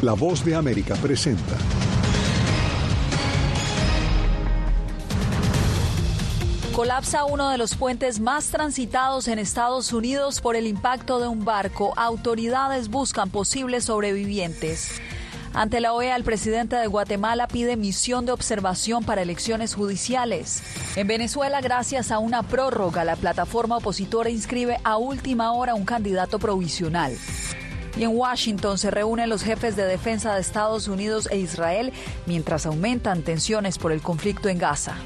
La Voz de América presenta. Colapsa uno de los puentes más transitados en Estados Unidos por el impacto de un barco. Autoridades buscan posibles sobrevivientes. Ante la OEA, el presidente de Guatemala pide misión de observación para elecciones judiciales. En Venezuela, gracias a una prórroga, la plataforma opositora inscribe a última hora un candidato provisional. Y en Washington se reúnen los jefes de defensa de Estados Unidos e Israel mientras aumentan tensiones por el conflicto en Gaza.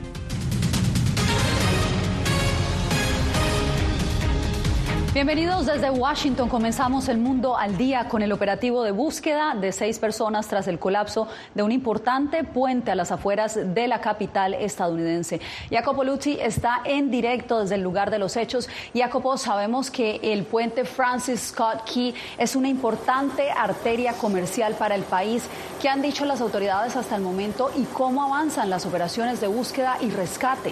Bienvenidos desde Washington. Comenzamos El Mundo al Día con el operativo de búsqueda de 6 personas tras el colapso de un importante puente a las afueras de la capital estadounidense. Jacopo Luzzi está en directo desde el lugar de los hechos. Jacopo, sabemos que el puente Francis Scott Key es una importante arteria comercial para el país. ¿Qué han dicho las autoridades hasta el momento y cómo avanzan las operaciones de búsqueda y rescate?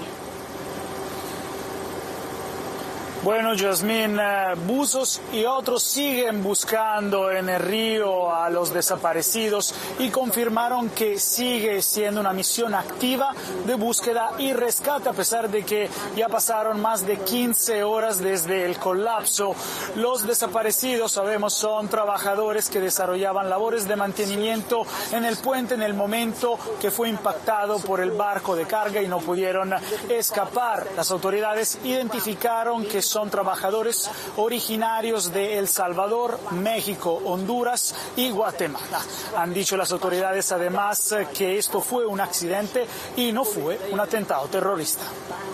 Bueno, Yasmín, buzos y otros siguen buscando en el río a los desaparecidos y confirmaron que sigue siendo una misión activa de búsqueda y rescate, a pesar de que ya pasaron más de 15 horas desde el colapso. Los desaparecidos, sabemos, son trabajadores que desarrollaban labores de mantenimiento en el puente en el momento que fue impactado por el barco de carga y no pudieron escapar. Las autoridades identificaron que son trabajadores originarios de El Salvador, México, Honduras y Guatemala. Han dicho las autoridades además que esto fue un accidente y no fue un atentado terrorista.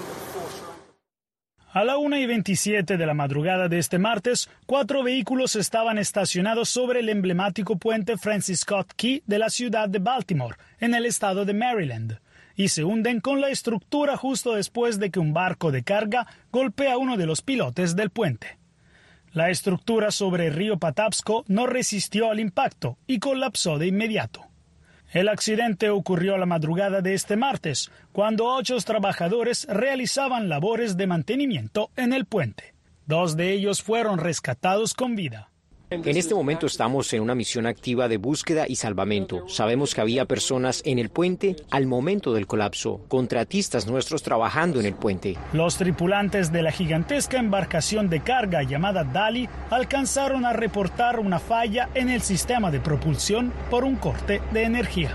A la 1:27 de la madrugada de este martes, 4 vehículos estaban estacionados sobre el emblemático puente Francis Scott Key de la ciudad de Baltimore, en el estado de Maryland, y se hunden con la estructura justo después de que un barco de carga golpea a uno de los pilotes del puente. La estructura sobre el río Patapsco no resistió al impacto y colapsó de inmediato. El accidente ocurrió a la madrugada de este martes, cuando 8 trabajadores realizaban labores de mantenimiento en el puente. 2 de ellos fueron rescatados con vida. En este momento estamos en una misión activa de búsqueda y salvamento. Sabemos que había personas en el puente al momento del colapso, contratistas nuestros trabajando en el puente. Los tripulantes de la gigantesca embarcación de carga llamada Dali alcanzaron a reportar una falla en el sistema de propulsión por un corte de energía.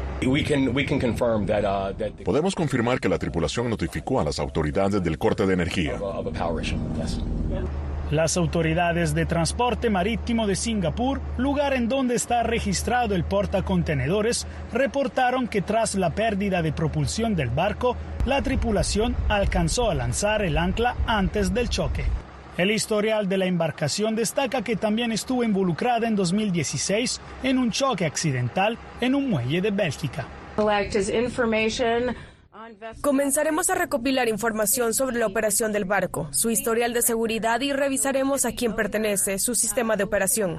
Podemos confirmar que la tripulación notificó a las autoridades del corte de energía. Las autoridades de transporte marítimo de Singapur, lugar en donde está registrado el portacontenedores, reportaron que tras la pérdida de propulsión del barco, la tripulación alcanzó a lanzar el ancla antes del choque. El historial de la embarcación destaca que también estuvo involucrada en 2016 en un choque accidental en un muelle de Bélgica. Comenzaremos a recopilar información sobre la operación del barco, su historial de seguridad y revisaremos a quién pertenece su sistema de operación.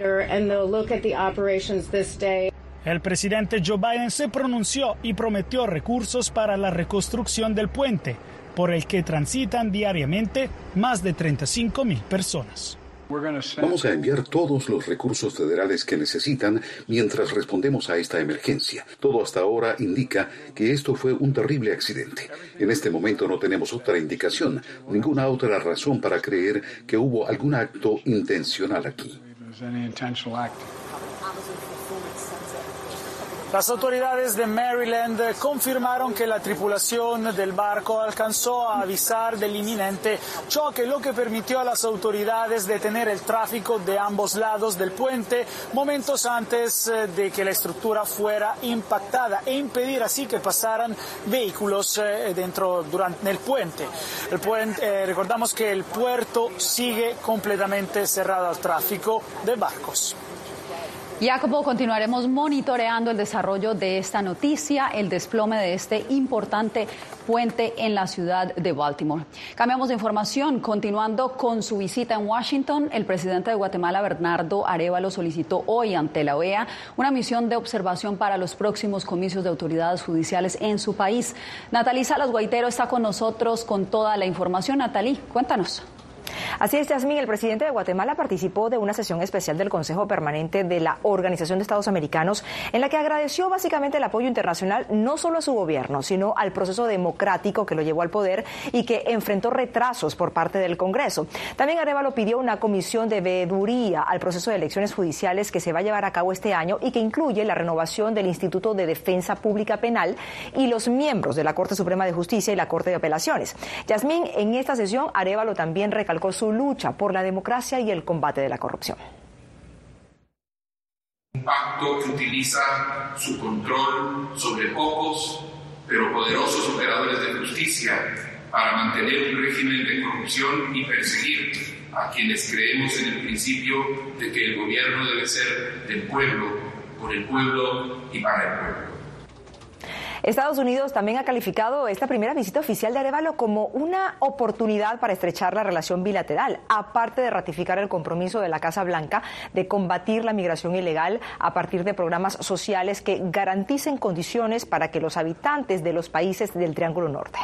El presidente Joe Biden se pronunció y prometió recursos para la reconstrucción del puente, por el que transitan diariamente más de 35,000 personas. Vamos a enviar todos los recursos federales que necesitan mientras respondemos a esta emergencia. Todo hasta ahora indica que esto fue un terrible accidente. En este momento no tenemos otra indicación, ninguna otra razón para creer que hubo algún acto intencional aquí. Las autoridades de Maryland confirmaron que la tripulación del barco alcanzó a avisar del inminente choque, lo que permitió a las autoridades detener el tráfico de ambos lados del puente momentos antes de que la estructura fuera impactada e impedir así que pasaran vehículos durante el puente. Recordamos que el puerto sigue completamente cerrado al tráfico de barcos. Jacopo, continuaremos monitoreando el desarrollo de esta noticia, el desplome de este importante puente en la ciudad de Baltimore. Cambiamos de información. Continuando con su visita en Washington, el presidente de Guatemala, Bernardo Arévalo, solicitó hoy ante la OEA una misión de observación para los próximos comicios de autoridades judiciales en su país. Natalí Salas Guaitero está con nosotros con toda la información. Natalí, cuéntanos. Así es, Yasmín, el presidente de Guatemala participó de una sesión especial del Consejo Permanente de la Organización de Estados Americanos en la que agradeció básicamente el apoyo internacional no solo a su gobierno, sino al proceso democrático que lo llevó al poder y que enfrentó retrasos por parte del Congreso. También Arévalo pidió una comisión de veeduría al proceso de elecciones judiciales que se va a llevar a cabo este año y que incluye la renovación del Instituto de Defensa Pública Penal y los miembros de la Corte Suprema de Justicia y la Corte de Apelaciones. Yasmín, en esta sesión Arévalo también recalcó su lucha por la democracia y el combate de la corrupción. Un pacto que utiliza su control sobre pocos pero poderosos operadores de justicia para mantener un régimen de corrupción y perseguir a quienes creemos en el principio de que el gobierno debe ser del pueblo, por el pueblo y para el pueblo. Estados Unidos también ha calificado esta primera visita oficial de Arévalo como una oportunidad para estrechar la relación bilateral, aparte de ratificar el compromiso de la Casa Blanca de combatir la migración ilegal a partir de programas sociales que garanticen condiciones para que los habitantes de los países del Triángulo Norte.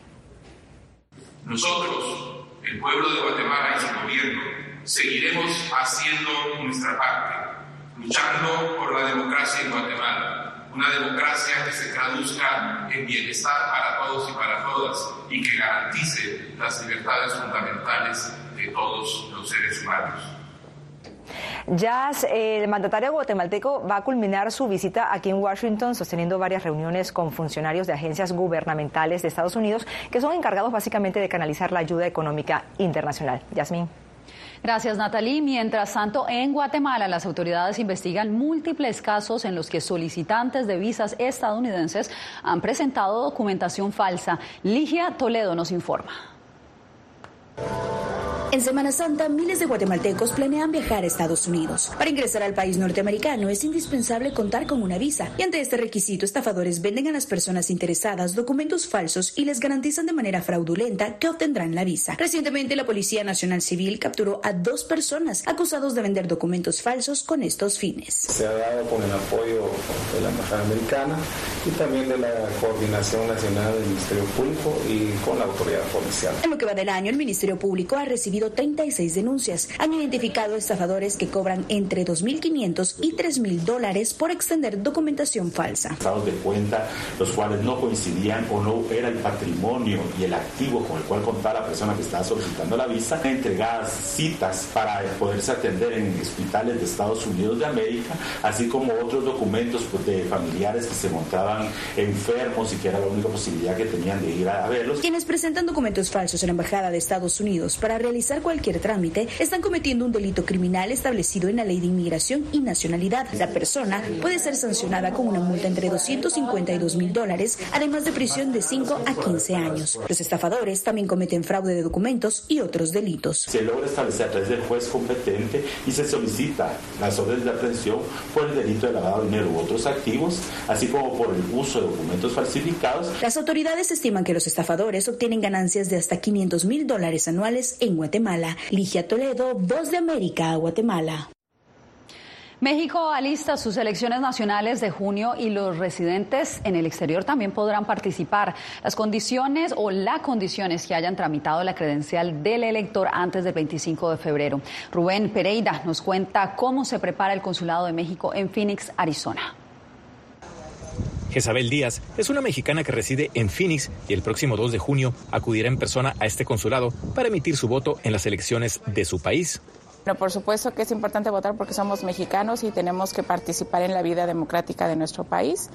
Nosotros, el pueblo de Guatemala y su gobierno, seguiremos haciendo nuestra parte, luchando por la democracia en Guatemala. Una democracia que se traduzca en bienestar para todos y para todas y que garantice las libertades fundamentales de todos los seres humanos. Jazz, el mandatario guatemalteco va a culminar su visita aquí en Washington sosteniendo varias reuniones con funcionarios de agencias gubernamentales de Estados Unidos que son encargados básicamente de canalizar la ayuda económica internacional. Yasmín. Gracias, Natalie. Mientras tanto, en Guatemala, las autoridades investigan múltiples casos en los que solicitantes de visas estadounidenses han presentado documentación falsa. Ligia Toledo nos informa. En Semana Santa, miles de guatemaltecos planean viajar a Estados Unidos. Para ingresar al país norteamericano es indispensable contar con una visa y ante este requisito estafadores venden a las personas interesadas documentos falsos y les garantizan de manera fraudulenta que obtendrán la visa. Recientemente la Policía Nacional Civil capturó a 2 personas acusados de vender documentos falsos con estos fines. Se ha dado con el apoyo de la Embajada Americana y también de la Coordinación Nacional del Ministerio Público y con la autoridad policial. En lo que va del año, el Ministerio Público ha recibido 36 denuncias. Han identificado estafadores que cobran entre $2.500 y $3.000 por extender documentación falsa. Estados de cuenta, los cuales no coincidían o no era el patrimonio y el activo con el cual contaba la persona que estaba solicitando la visa, entregadas citas para poderse atender en hospitales de Estados Unidos de América, así como otros documentos de familiares que se encontraban enfermos y que era la única posibilidad que tenían de ir a verlos. Quienes presentan documentos falsos en la Embajada de Estados Unidos para realizar cualquier trámite están cometiendo un delito criminal establecido en la Ley de Inmigración y Nacionalidad. La persona puede ser sancionada con una multa entre $252.000, además de prisión de 5 a 15 años. Los estafadores también cometen fraude de documentos y otros delitos. Se logra establecer a través del juez competente y se solicita las órdenes de aprehensión por el delito de lavado de dinero u otros activos, así como por el uso de documentos falsificados. Las autoridades estiman que los estafadores obtienen ganancias de hasta $500.000 anuales en Guatemala. Ligia Toledo, Voz de América, Guatemala. México alista sus elecciones nacionales de junio y los residentes en el exterior también podrán participar. Las condiciones es que hayan tramitado la credencial del elector antes del 25 de febrero. Rubén Pereira nos cuenta cómo se prepara el Consulado de México en Phoenix, Arizona. Jezabel Díaz es una mexicana que reside en Phoenix y el próximo 2 de junio acudirá en persona a este consulado para emitir su voto en las elecciones de su país. Bueno, por supuesto que es importante votar porque somos mexicanos y tenemos que participar en la vida democrática de nuestro país.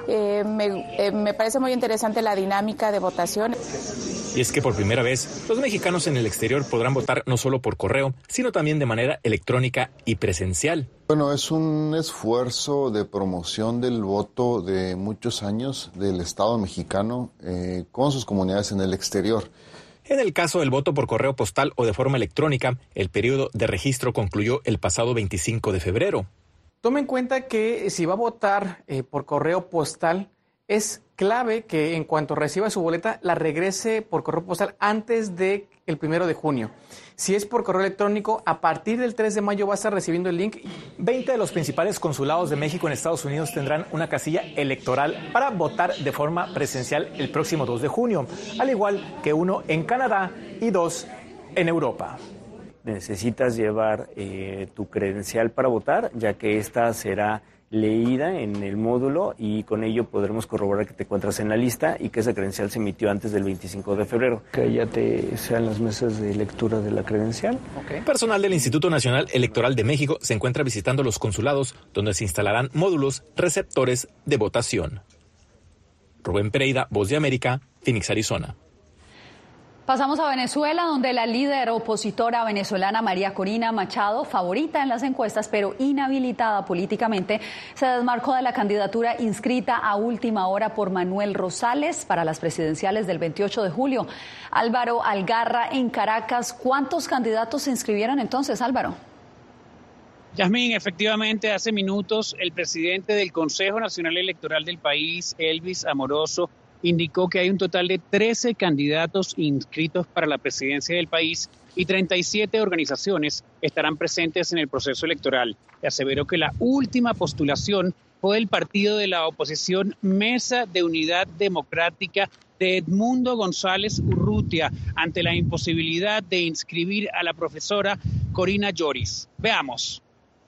Me parece muy interesante la dinámica de votación. Y es que por primera vez los mexicanos en el exterior podrán votar no solo por correo, sino también de manera electrónica y presencial. Bueno, es un esfuerzo de promoción del voto de muchos años del Estado mexicano con sus comunidades en el exterior. En el caso del voto por correo postal o de forma electrónica, el periodo de registro concluyó el pasado 25 de febrero. Tome en cuenta que si va a votar por correo postal, es clave que en cuanto reciba su boleta, la regrese por correo postal antes del 1 de junio. Si es por correo electrónico, a partir del 3 de mayo va a estar recibiendo el link. 20 de los principales consulados de México en Estados Unidos tendrán una casilla electoral para votar de forma presencial el próximo 2 de junio, al igual que uno en Canadá y 2 En Europa. Necesitas llevar tu credencial para votar, ya que esta será leída en el módulo y con ello podremos corroborar que te encuentras en la lista y que esa credencial se emitió antes del 25 de febrero. Que ya sean las mesas de lectura de la credencial. Okay. Personal del Instituto Nacional Electoral de México se encuentra visitando los consulados donde se instalarán módulos receptores de votación. Rubén Pereira, Voz de América, Phoenix, Arizona. Pasamos a Venezuela, donde la líder opositora venezolana María Corina Machado, favorita en las encuestas pero inhabilitada políticamente, se desmarcó de la candidatura inscrita a última hora por Manuel Rosales para las presidenciales del 28 de julio. Álvaro Algarra en Caracas, ¿cuántos candidatos se inscribieron entonces, Álvaro? Yasmín, efectivamente, hace minutos el presidente del Consejo Nacional Electoral del país, Elvis Amoroso, indicó que hay un total de 13 candidatos inscritos para la presidencia del país y 37 organizaciones estarán presentes en el proceso electoral. Y aseveró que la última postulación fue del partido de la oposición Mesa de Unidad Democrática de Edmundo González Urrutia ante la imposibilidad de inscribir a la profesora Corina Lloris. Veamos.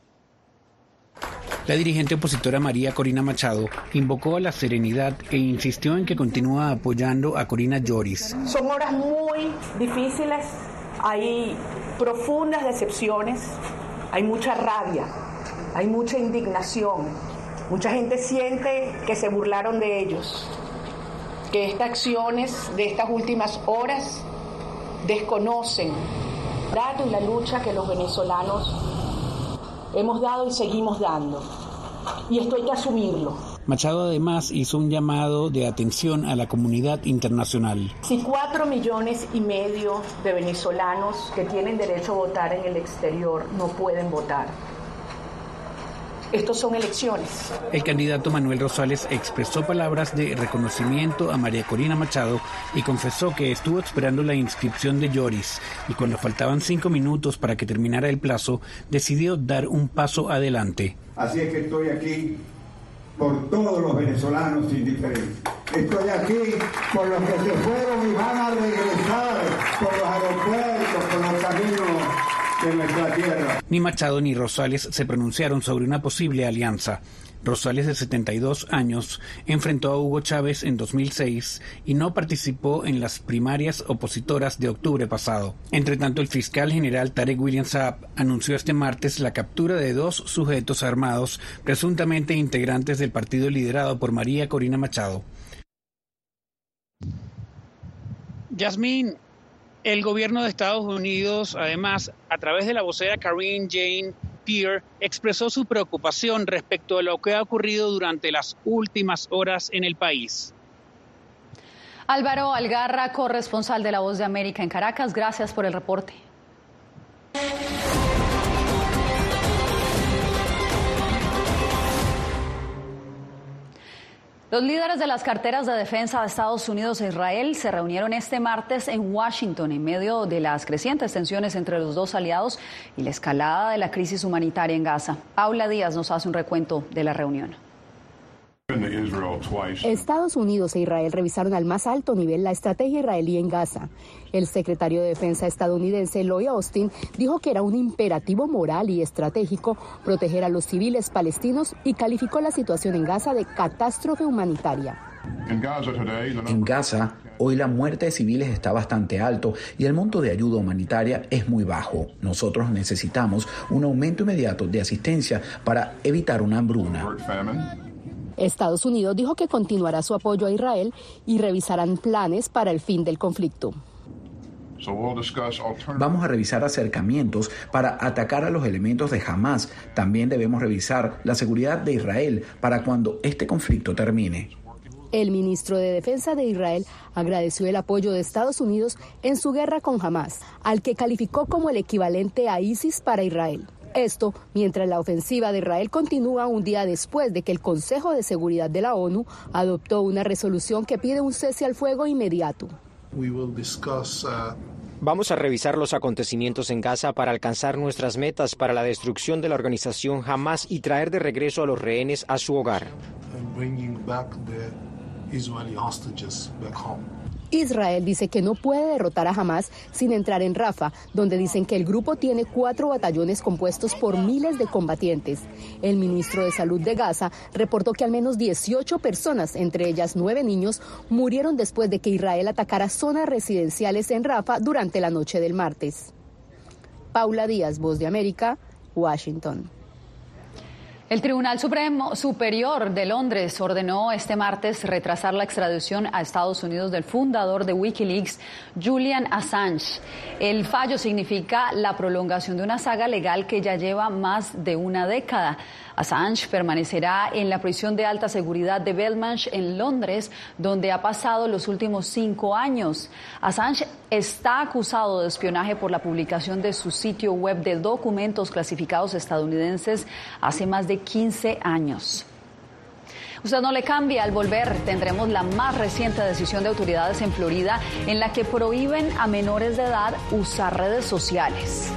La dirigente opositora María Corina Machado invocó a la serenidad e insistió en que continúa apoyando a Corina Lloris. Son horas muy difíciles, hay profundas decepciones, hay mucha rabia, hay mucha indignación. Mucha gente siente que se burlaron de ellos, que estas acciones de estas últimas horas desconocen la lucha que los venezolanos hemos dado y seguimos dando, y esto hay que asumirlo. Machado además hizo un llamado de atención a la comunidad internacional. Si 4,5 millones de venezolanos que tienen derecho a votar en el exterior no pueden votar, estos son elecciones. El candidato Manuel Rosales expresó palabras de reconocimiento a María Corina Machado y confesó que estuvo esperando la inscripción de Lloris y cuando faltaban 5 minutos para que terminara el plazo, decidió dar un paso adelante. Así es que estoy aquí por todos los venezolanos sin diferencia. Estoy aquí por los que se fueron y van a regresar por los aeropuertos, por los caminos de nuestra tierra. Ni Machado ni Rosales se pronunciaron sobre una posible alianza. Rosales, de 72 años, enfrentó a Hugo Chávez en 2006 y no participó en las primarias opositoras de octubre pasado. Entre tanto, el fiscal general Tarek William Saab anunció este martes la captura de 2 sujetos armados, presuntamente integrantes del partido liderado por María Corina Machado. Yasmín, el gobierno de Estados Unidos, además, a través de la vocera Karine Jean-Pierre, expresó su preocupación respecto a lo que ha ocurrido durante las últimas horas en el país. Álvaro Algarra, corresponsal de La Voz de América en Caracas, gracias por el reporte. Los líderes de las carteras de defensa de Estados Unidos e Israel se reunieron este martes en Washington en medio de las crecientes tensiones entre los dos aliados y la escalada de la crisis humanitaria en Gaza. Paula Díaz nos hace un recuento de la reunión. Estados Unidos e Israel revisaron al más alto nivel la estrategia israelí en Gaza. El secretario de Defensa estadounidense Lloyd Austin dijo que era un imperativo moral y estratégico proteger a los civiles palestinos y calificó la situación en Gaza de catástrofe humanitaria. En Gaza, hoy la muerte de civiles está bastante alto y el monto de ayuda humanitaria es muy bajo. Nosotros necesitamos un aumento inmediato de asistencia para evitar una hambruna. Estados Unidos dijo que continuará su apoyo a Israel y revisarán planes para el fin del conflicto. Vamos a revisar acercamientos para atacar a los elementos de Hamás. También debemos revisar la seguridad de Israel para cuando este conflicto termine. El ministro de Defensa de Israel agradeció el apoyo de Estados Unidos en su guerra con Hamás, al que calificó como el equivalente a ISIS para Israel. Esto mientras la ofensiva de Israel continúa un día después de que el Consejo de Seguridad de la ONU adoptó una resolución que pide un cese al fuego inmediato. Vamos a revisar los acontecimientos en Gaza para alcanzar nuestras metas para la destrucción de la organización Hamás y traer de regreso a los rehenes a su hogar. Israel dice que no puede derrotar a Hamás sin entrar en Rafah, donde dicen que el grupo tiene 4 batallones compuestos por miles de combatientes. El ministro de Salud de Gaza reportó que al menos 18 personas, entre ellas 9 niños, murieron después de que Israel atacara zonas residenciales en Rafah durante la noche del martes. Paula Díaz, Voz de América, Washington. El Tribunal Superior de Londres ordenó este martes retrasar la extradición a Estados Unidos del fundador de Wikileaks, Julian Assange. El fallo significa la prolongación de una saga legal que ya lleva más de una década. Assange permanecerá en la prisión de alta seguridad de Belmarsh en Londres, donde ha pasado los últimos 5 años. Assange está acusado de espionaje por la publicación de su sitio web de documentos clasificados estadounidenses hace más de 15 años. Usted no le cambie, al volver tendremos la más reciente decisión de autoridades en Florida en la que prohíben a menores de edad usar redes sociales.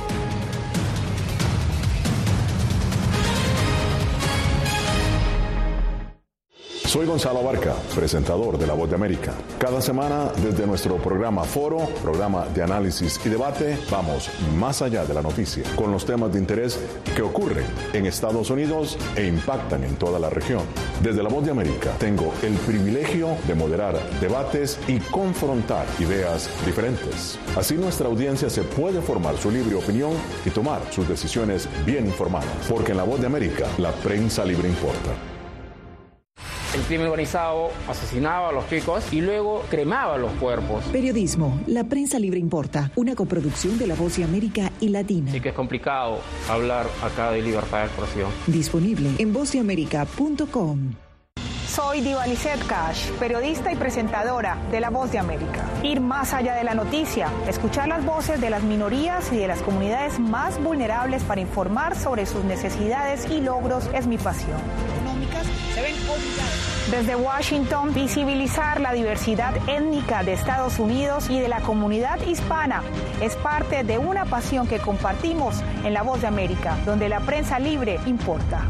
Soy Gonzalo Abarca, presentador de La Voz de América. Cada semana, desde nuestro programa Foro, programa de análisis y debate, vamos más allá de la noticia, con los temas de interés que ocurren en Estados Unidos e impactan en toda la región. Desde La Voz de América, tengo el privilegio de moderar debates y confrontar ideas diferentes. Así nuestra audiencia se puede formar su libre opinión y tomar sus decisiones bien informadas. Porque en La Voz de América, la prensa libre importa. El crimen organizado asesinaba a los chicos y luego cremaba los cuerpos. Periodismo, la prensa libre importa, una coproducción de La Voz de América y Latina. Sí que es complicado hablar acá de libertad de expresión. Disponible en vozdeamerica.com. Soy Divanicet Cash, periodista y presentadora de La Voz de América. Ir más allá de la noticia, escuchar las voces de las minorías y de las comunidades más vulnerables para informar sobre sus necesidades y logros es mi pasión. Económicas se ven obligadas. Desde Washington, visibilizar la diversidad étnica de Estados Unidos y de la comunidad hispana es parte de una pasión que compartimos en La Voz de América, donde la prensa libre importa.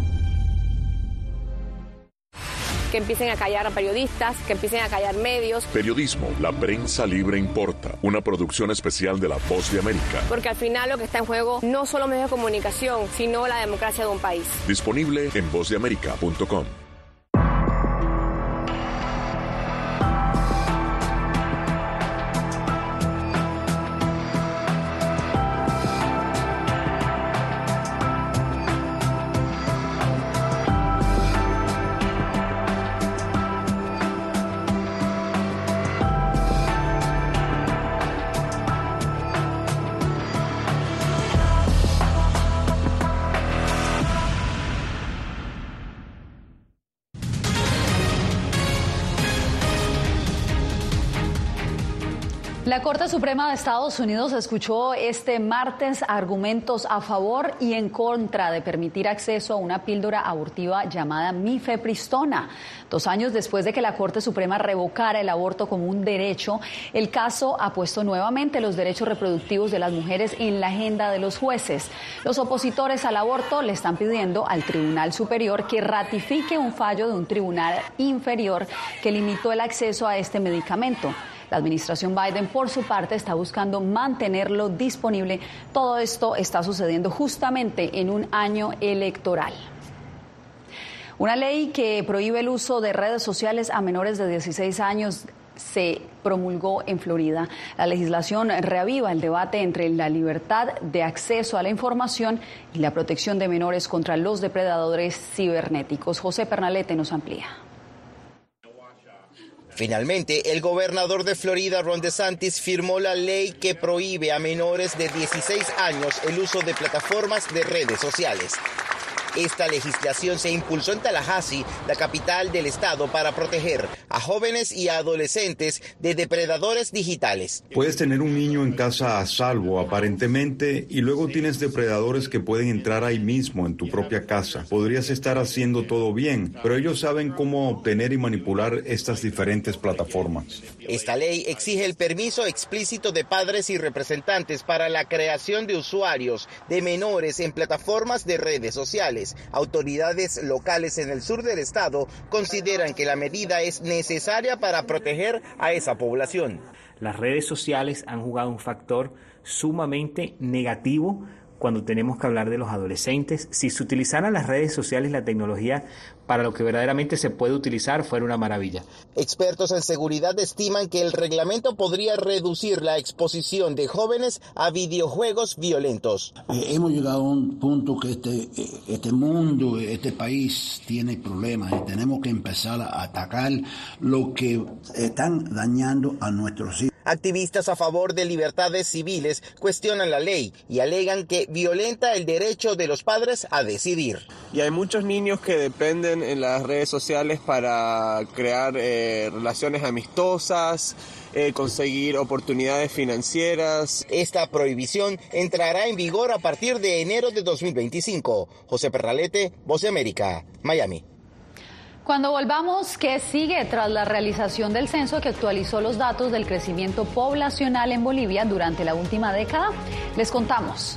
Que empiecen a callar a periodistas, que empiecen a callar medios. Periodismo, la prensa libre importa. Una producción especial de La Voz de América. Porque al final lo que está en juego no solo medios de comunicación, sino la democracia de un país. Disponible en vozdeamerica.com. La Corte Suprema de Estados Unidos escuchó este martes argumentos a favor y en contra de permitir acceso a una píldora abortiva llamada mifepristona. 2 años después de que la Corte Suprema revocara el aborto como un derecho, el caso ha puesto nuevamente los derechos reproductivos de las mujeres en la agenda de los jueces. Los opositores al aborto le están pidiendo al Tribunal Superior que ratifique un fallo de un tribunal inferior que limitó el acceso a este medicamento. La administración Biden, por su parte, está buscando mantenerlo disponible. Todo esto está sucediendo justamente en un año electoral. Una ley que prohíbe el uso de redes sociales a menores de 16 años se promulgó en Florida. La legislación reaviva el debate entre la libertad de acceso a la información y la protección de menores contra los depredadores cibernéticos. José Pernalete nos amplía. Finalmente, el gobernador de Florida, Ron DeSantis, firmó la ley que prohíbe a menores de 16 años el uso de plataformas de redes sociales. Esta legislación se impulsó en Tallahassee, la capital del estado, para proteger a jóvenes y a adolescentes de depredadores digitales. Puedes tener un niño en casa a salvo, aparentemente, y luego tienes depredadores que pueden entrar ahí mismo, en tu propia casa. Podrías estar haciendo todo bien, pero ellos saben cómo obtener y manipular estas diferentes plataformas. Esta ley exige el permiso explícito de padres y representantes para la creación de usuarios de menores en plataformas de redes sociales. sociales. Autoridades locales en el sur del estado consideran que la medida es necesaria para proteger a esa población. Las redes sociales han jugado un factor sumamente negativo cuando tenemos que hablar de los adolescentes. Si se utilizaran las redes sociales y la tecnología para lo que verdaderamente se puede utilizar, fuera una maravilla. Expertos en seguridad estiman que el reglamento podría reducir la exposición de jóvenes a videojuegos violentos. Hemos llegado a un punto que este mundo, este país tiene problemas y tenemos que empezar a atacar lo que están dañando a nuestros hijos. Activistas a favor de libertades civiles cuestionan la ley y alegan que violenta el derecho de los padres a decidir. Y hay muchos niños que dependen en las redes sociales para crear relaciones amistosas, conseguir oportunidades financieras. Esta prohibición entrará en vigor a partir de enero de 2025. José Perralete, Voz de América, Miami. Cuando volvamos, ¿qué sigue tras la realización del censo que actualizó los datos del crecimiento poblacional en Bolivia durante la última década? Les contamos.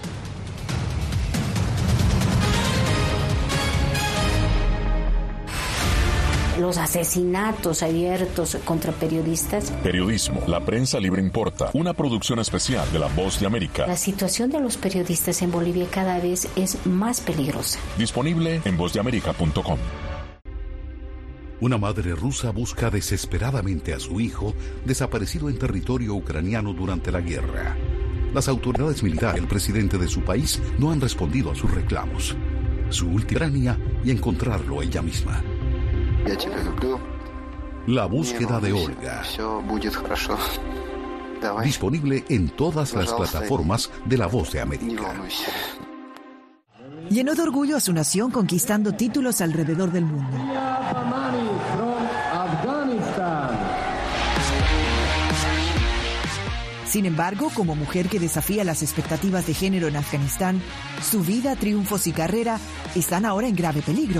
Los asesinatos abiertos contra periodistas. Periodismo, la prensa libre importa, una producción especial de La Voz de América. La situación de los periodistas en Bolivia cada vez es más peligrosa. Disponible en vozdeamerica.com. Una madre rusa busca desesperadamente a su hijo desaparecido en territorio ucraniano durante la guerra. Las autoridades militares y el presidente de su país no han respondido a sus reclamos. Su última Ucrania y encontrarlo ella misma. La búsqueda de Olga. Disponible en todas las plataformas de La Voz de América. Llenó de orgullo a su nación conquistando títulos alrededor del mundo. Sin embargo, como mujer que desafía las expectativas de género en Afganistán, su vida, triunfos y carrera están ahora en grave peligro.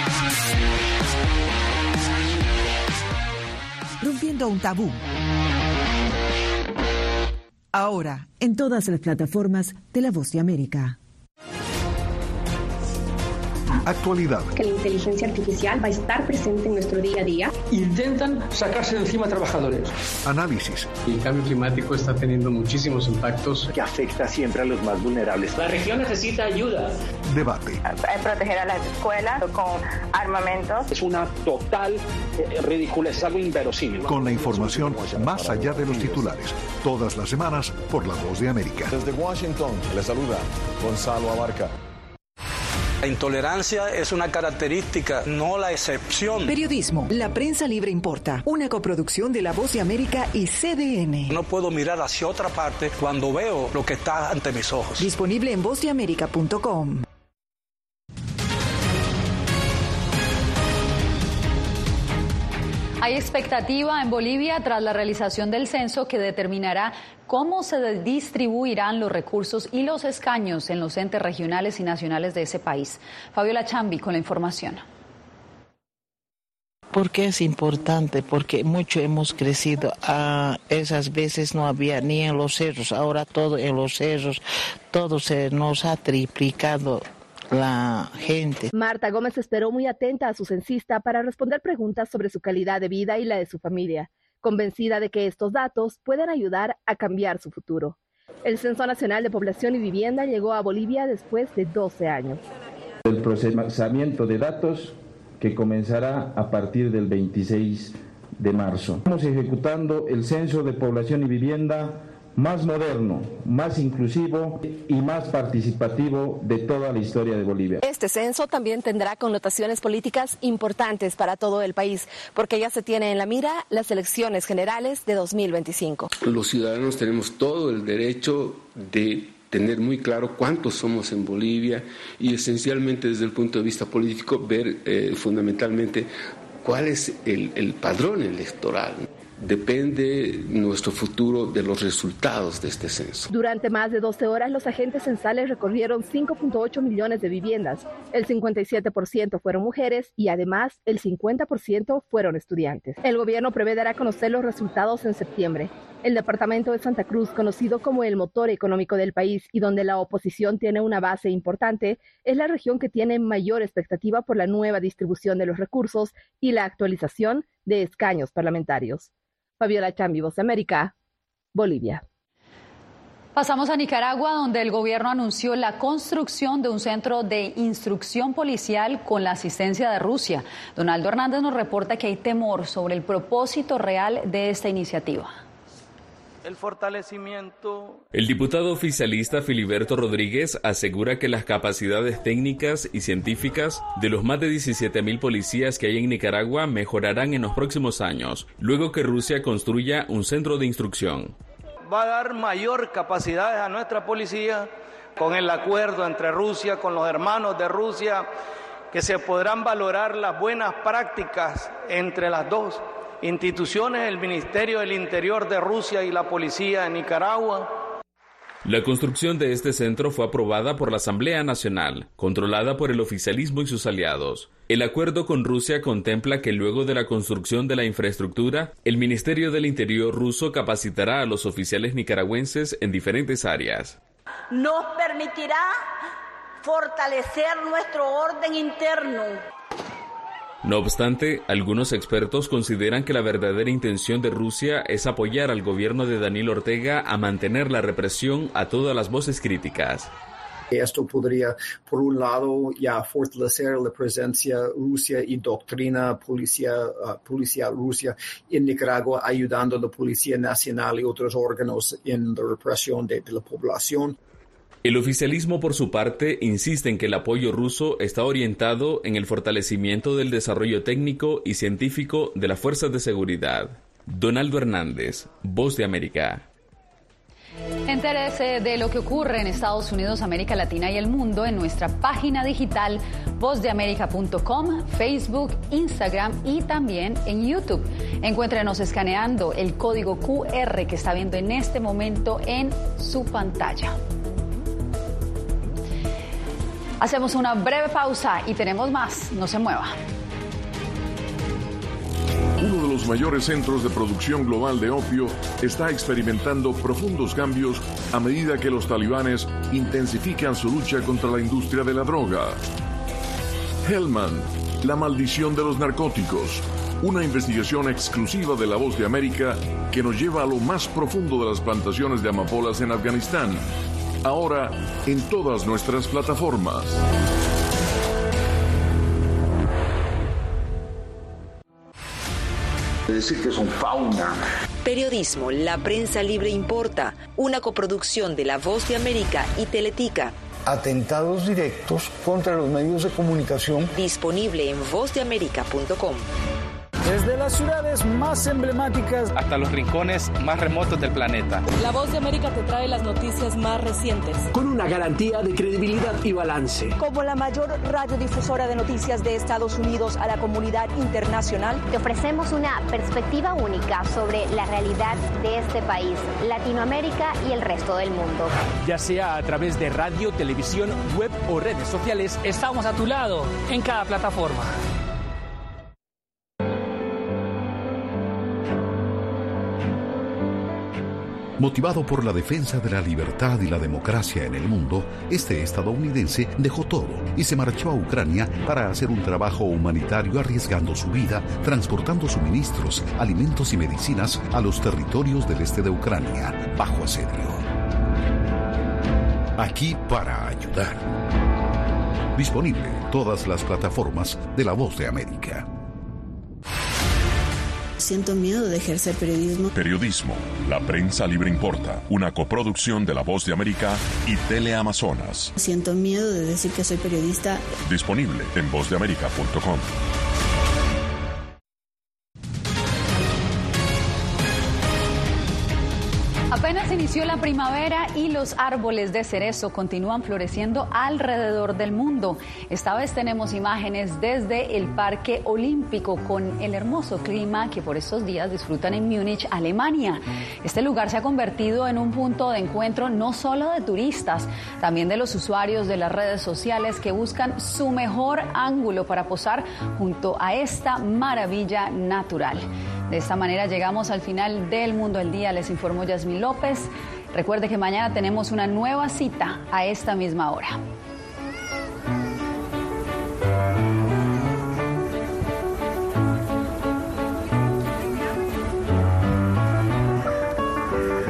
Rompiendo un tabú. Ahora, en todas las plataformas de La Voz de América. Actualidad. Que la inteligencia artificial va a estar presente en nuestro día a día. Intentan sacarse de encima a trabajadores. Análisis. El cambio climático está teniendo muchísimos impactos que afecta siempre a los más vulnerables. La región necesita ayuda. Debate. Proteger a las escuelas con armamentos. Es una total ridícula, es algo inverosímil. Con la información más allá de los titulares. Todas las semanas por La Voz de América. Desde Washington, le saluda Gonzalo Abarca. La intolerancia es una característica, no la excepción. Periodismo, la prensa libre importa. Una coproducción de La Voz de América y CDN. No puedo mirar hacia otra parte cuando veo lo que está ante mis ojos. Disponible en vozdeamerica.com. Hay expectativa en Bolivia tras la realización del censo que determinará cómo se distribuirán los recursos y los escaños en los entes regionales y nacionales de ese país. Fabiola Chambi con la información. ¿Por qué es importante? Porque mucho hemos crecido. Esas veces no había ni en los cerros, ahora todo en los cerros, todo se nos ha triplicado. La gente. Marta Gómez esperó muy atenta a su censista para responder preguntas sobre su calidad de vida y la de su familia, convencida de que estos datos pueden ayudar a cambiar su futuro. El Censo Nacional de Población y Vivienda llegó a Bolivia después de 12 años. El procesamiento de datos que comenzará a partir del 26 de marzo. Estamos ejecutando el Censo de Población y Vivienda más moderno, más inclusivo y más participativo de toda la historia de Bolivia. Este censo también tendrá connotaciones políticas importantes para todo el país, porque ya se tiene en la mira las elecciones generales de 2025. Los ciudadanos tenemos todo el derecho de tener muy claro cuántos somos en Bolivia y esencialmente desde el punto de vista político ver fundamentalmente cuál es el padrón electoral. depende nuestro futuro de los resultados de este censo. Durante más de 12 horas, los agentes censales recorrieron 5.8 millones de viviendas. El 57% fueron mujeres y además el 50% fueron estudiantes. El gobierno prevé dar a conocer los resultados en septiembre. El departamento de Santa Cruz, conocido como el motor económico del país y donde la oposición tiene una base importante, es la región que tiene mayor expectativa por la nueva distribución de los recursos y la actualización de escaños parlamentarios. Fabiola Chambi, Voz de América, Bolivia. Pasamos a Nicaragua, donde el gobierno anunció la construcción de un centro de instrucción policial con la asistencia de Rusia. Donaldo Hernández nos reporta que hay temor sobre el propósito real de esta iniciativa. El fortalecimiento. El diputado oficialista Filiberto Rodríguez asegura que las capacidades técnicas y científicas de los más de 17,000 policías que hay en Nicaragua mejorarán en los próximos años, luego que Rusia construya un centro de instrucción. Va a dar mayor capacidades a nuestra policía con el acuerdo entre Rusia, con los hermanos de Rusia, que se podrán valorar las buenas prácticas entre las dos instituciones, el Ministerio del Interior de Rusia y la Policía de Nicaragua. La construcción de este centro fue aprobada por la Asamblea Nacional, controlada por el oficialismo y sus aliados. El acuerdo con Rusia contempla que luego de la construcción de la infraestructura, el Ministerio del Interior ruso capacitará a los oficiales nicaragüenses en diferentes áreas. Nos permitirá fortalecer nuestro orden interno. No obstante, algunos expertos consideran que la verdadera intención de Rusia es apoyar al gobierno de Daniel Ortega a mantener la represión a todas las voces críticas. Esto podría, por un lado, ya fortalecer la presencia rusa y doctrina policial rusa en Nicaragua, ayudando a la Policía Nacional y otros órganos en la represión de la población. El oficialismo, por su parte, insiste en que el apoyo ruso está orientado en el fortalecimiento del desarrollo técnico y científico de las fuerzas de seguridad. Donaldo Hernández, Voz de América. Entérese de lo que ocurre en Estados Unidos, América Latina y el mundo en nuestra página digital vozdeamerica.com, Facebook, Instagram y también en YouTube. Encuéntrenos escaneando el código QR que está viendo en este momento en su pantalla. Hacemos una breve pausa y tenemos más. No se mueva. Uno de los mayores centros de producción global de opio está experimentando profundos cambios a medida que los talibanes intensifican su lucha contra la industria de la droga. Helmand, la maldición de los narcóticos. Una investigación exclusiva de La Voz de América que nos lleva a lo más profundo de las plantaciones de amapolas en Afganistán. Ahora en todas nuestras plataformas. Decir que son fauna. Periodismo, la prensa libre importa. Una coproducción de La Voz de América y Teletica. Atentados directos contra los medios de comunicación. Disponible en vozdeamerica.com. Desde las ciudades más emblemáticas hasta los rincones más remotos del planeta. La Voz de América te trae las noticias más recientes. Con una garantía de credibilidad y balance. Como la mayor radiodifusora de noticias de Estados Unidos a la comunidad internacional, te ofrecemos una perspectiva única sobre la realidad de este país, Latinoamérica y el resto del mundo. Ya sea a través de radio, televisión, web o redes sociales, estamos a tu lado en cada plataforma. Motivado por la defensa de la libertad y la democracia en el mundo, este estadounidense dejó todo y se marchó a Ucrania para hacer un trabajo humanitario arriesgando su vida, transportando suministros, alimentos y medicinas a los territorios del este de Ucrania, bajo asedio. Aquí para ayudar. Disponible en todas las plataformas de La Voz de América. Siento miedo de ejercer periodismo. Periodismo, la prensa libre importa. Una coproducción de La Voz de América y Teleamazonas. Siento miedo de decir que soy periodista. Disponible en vozdeamerica.com. Apenas inició Inició la primavera y los árboles de cerezo continúan floreciendo alrededor del mundo. Esta vez tenemos imágenes desde el Parque Olímpico con el hermoso clima que por estos días disfrutan en Múnich, Alemania. Este lugar se ha convertido en un punto de encuentro no solo de turistas, también de los usuarios de las redes sociales que buscan su mejor ángulo para posar junto a esta maravilla natural. De esta manera llegamos al final del Mundo al Día. Les informó Yasmín López. Recuerde que mañana tenemos una nueva cita a esta misma hora.